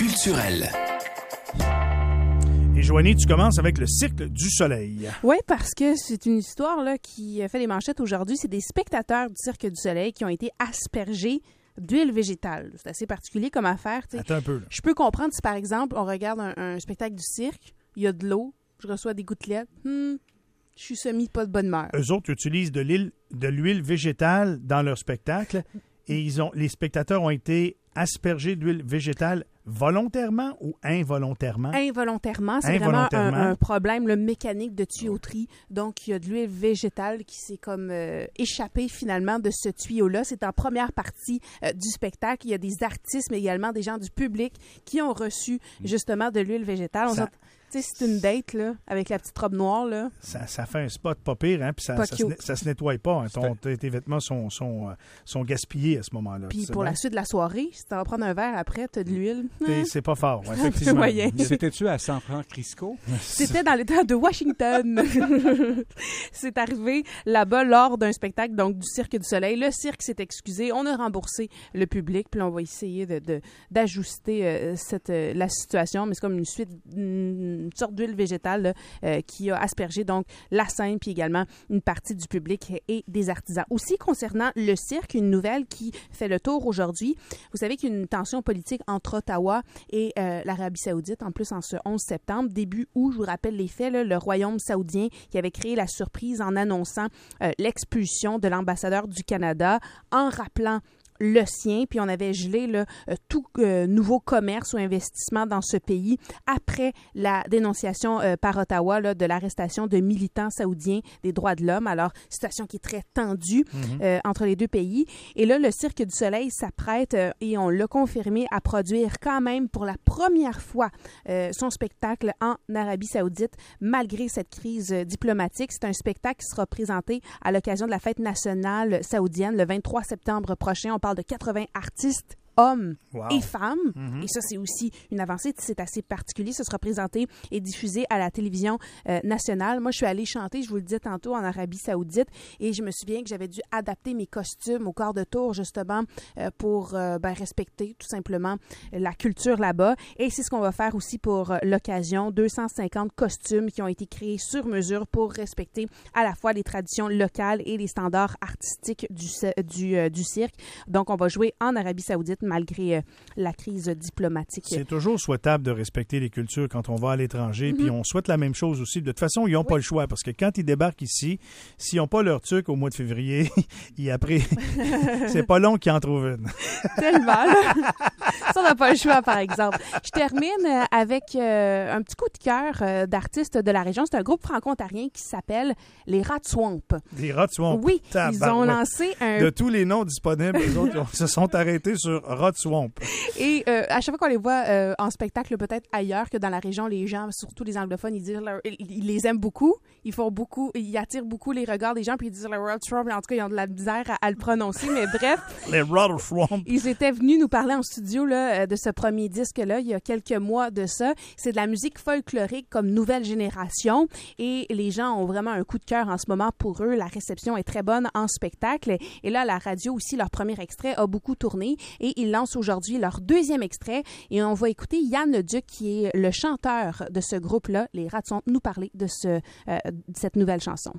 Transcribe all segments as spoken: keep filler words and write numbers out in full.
culturel. Et Joanie, tu commences avec le Cirque du Soleil. Oui, parce que c'est une histoire là, qui fait les manchettes aujourd'hui. C'est des spectateurs du Cirque du Soleil qui ont été aspergés d'huile végétale. C'est assez particulier comme affaire. T'sais. Attends un peu. Là. Je peux comprendre si, par exemple, on regarde un, un spectacle du cirque, il y a de l'eau, je reçois des gouttelettes, hmm, je suis semi pas de bonne humeur. Eux autres utilisent de l'huile, de l'huile végétale dans leur spectacle et ils ont, les spectateurs ont été aspergés d'huile végétale volontairement ou involontairement? Involontairement. C'est Involontairement. vraiment un, un problème le mécanique de tuyauterie. Donc, il y a de l'huile végétale qui s'est comme euh, échappée finalement de ce tuyau-là. C'est en première partie euh, du spectacle. Il y a des artistes, mais également des gens du public qui ont reçu justement de l'huile végétale. On Ça... Tu sais, c'est une date, là, avec la petite robe noire, là. Ça, ça fait un spot pas pire, hein, puis ça, ça, se, ça se nettoie pas. Hein, ton, tes vêtements sont, sont, euh, sont gaspillés à ce moment-là. Puis pour bien. La suite de la soirée, si tu vas prendre un verre après, tu as de l'huile. T'es, c'est pas fort, ouais, effectivement. Moyen. C'était-tu à San Francisco? C'était dans l'État de Washington. C'est arrivé là-bas lors d'un spectacle donc du Cirque du Soleil. Le cirque s'est excusé. On a remboursé le public, puis on va essayer de, de, d'ajuster euh, cette, euh, la situation, mais c'est comme une suite... Une, une sorte d'huile végétale là, euh, qui a aspergé donc la scène puis également une partie du public et des artisans. Aussi concernant le cirque, une nouvelle qui fait le tour aujourd'hui. Vous savez qu'il y a une tension politique entre Ottawa et euh, l'Arabie Saoudite en plus en ce onze septembre. Début août, je vous rappelle les faits, là, le royaume saoudien qui avait créé la surprise en annonçant euh, l'expulsion de l'ambassadeur du Canada en rappelant le sien, puis on avait gelé là, euh, tout euh, nouveau commerce ou investissement dans ce pays après la dénonciation euh, par Ottawa là, de l'arrestation de militants saoudiens des droits de l'homme. Alors, situation qui est très tendue mm-hmm. euh, entre les deux pays. Et là, le Cirque du Soleil s'apprête, euh, et on l'a confirmé, à produire quand même pour la première fois euh, son spectacle en Arabie Saoudite, malgré cette crise euh, diplomatique. C'est un spectacle qui sera présenté à l'occasion de la fête nationale saoudienne le vingt-trois septembre prochain. On parle de quatre-vingts artistes, hommes wow. et femmes. Mm-hmm. Et ça, c'est aussi une avancée. C'est assez particulier. Ça sera présenté et diffusé à la télévision euh, nationale. Moi, je suis allée chanter, je vous le disais tantôt, en Arabie Saoudite. Et je me souviens que j'avais dû adapter mes costumes au quart de tour, justement, euh, pour euh, ben, respecter tout simplement la culture là-bas. Et c'est ce qu'on va faire aussi pour euh, l'occasion. deux cent cinquante costumes qui ont été créés sur mesure pour respecter à la fois les traditions locales et les standards artistiques du, du, euh, du cirque. Donc, on va jouer en Arabie Saoudite malgré euh, la crise diplomatique. C'est toujours souhaitable de respecter les cultures quand on va à l'étranger, mm-hmm. puis on souhaite la même chose aussi. De toute façon, ils n'ont oui. pas le choix, parce que quand ils débarquent ici, s'ils n'ont pas leur truc au mois de février, et après, c'est pas long qu'ils en trouvent une. Tellement. Ça, on n'a pas le choix, par exemple. Je termine avec euh, un petit coup de cœur euh, d'artistes de la région. C'est un groupe franco-ontarien qui s'appelle les Rats Swamp. Les Rats Swamp. Oui, Tabarouette. Ils ont lancé un... De tous les noms disponibles, les autres ils se sont arrêtés sur Rats Swamp. Et euh, à chaque fois qu'on les voit euh, en spectacle, peut-être ailleurs que dans la région, les gens, surtout les anglophones, ils disent leur, ils les aiment beaucoup. Ils font beaucoup, ils attirent beaucoup les regards des gens, puis ils disent le Rats Swamp. En tout cas, ils ont de la misère à, à le prononcer, mais bref. Les Rats Swamp. Ils étaient venus nous parler en studio là, de ce premier disque-là, il y a quelques mois de ça. C'est de la musique folklorique comme nouvelle génération, et les gens ont vraiment un coup de cœur en ce moment pour eux. La réception est très bonne en spectacle. Et là, la radio aussi, leur premier extrait a beaucoup tourné. Et ils lancent aujourd'hui leur deuxième extrait. Et on va écouter Yann Leduc, qui est le chanteur de ce groupe-là, les Rats Swamp, nous parler de, ce, euh, de cette nouvelle chanson.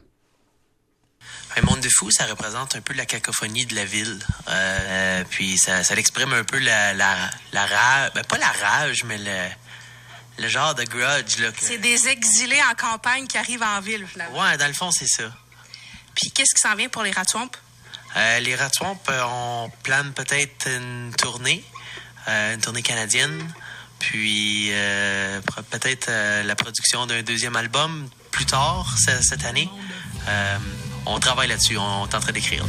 Un monde de fous, ça représente un peu la cacophonie de la ville. Euh, puis ça, ça exprime un peu la, la, la rage, ben pas la rage, mais le, le genre de grudge. Là, que... C'est des exilés en campagne qui arrivent en ville, finalement. Ouais, dans le fond, c'est ça. Puis qu'est-ce qui s'en vient pour les Rats Swamp? Euh, les Rats Swamp, euh, on plane peut-être une tournée, euh, une tournée canadienne, puis euh, peut-être euh, la production d'un deuxième album plus tard cette année. Euh, on travaille là-dessus, on est en train d'écrire. Là.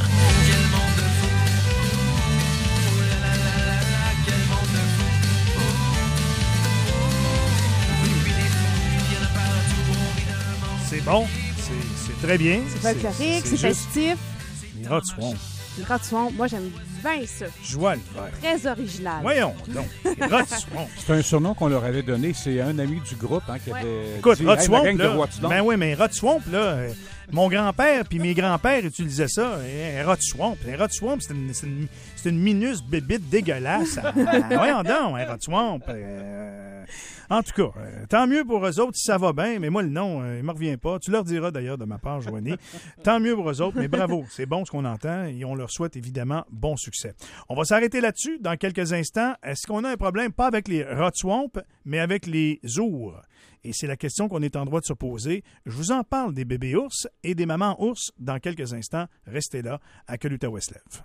C'est bon, c'est, c'est très bien. C'est folklorique, c'est, c'est, c'est festif. Les Rats Swamp. Les Rats Swamp, moi j'aime bien ça. Joie le vert. Très original. Voyons donc. Les Rod Swamp. C'est un surnom qu'on leur avait donné. C'est un ami du groupe hein, qui Ouais. avait Écoute, dit, Rod hey, Swamp, la gang de là, Rotterdam. ben oui, mais Rod Swamp, là, euh, mon grand-père puis mes grands-pères utilisaient ça. Un Rod Swamp. Un Rod Swamp, c'est une, c'est une, c'est une minus bébite dégueulasse. Ah, voyons donc, un Rod Swamp. Euh, en tout cas, euh, tant mieux pour eux autres si ça va bien, mais moi, le nom, euh, il me revient pas. Tu leur diras d'ailleurs de ma part, Joanie. Tant mieux pour eux autres, mais bravo. C'est bon ce qu'on entend et on leur souhaite évidemment bon succès. On va s'arrêter là-dessus dans quelques instants. Est-ce qu'on a un problème, pas avec les Rod Swamp, mais avec les ours? Et c'est la question qu'on est en droit de se poser. Je vous en parle des bébés ours et des mamans ours dans quelques instants. Restez là à Que l'Outaouais se lève.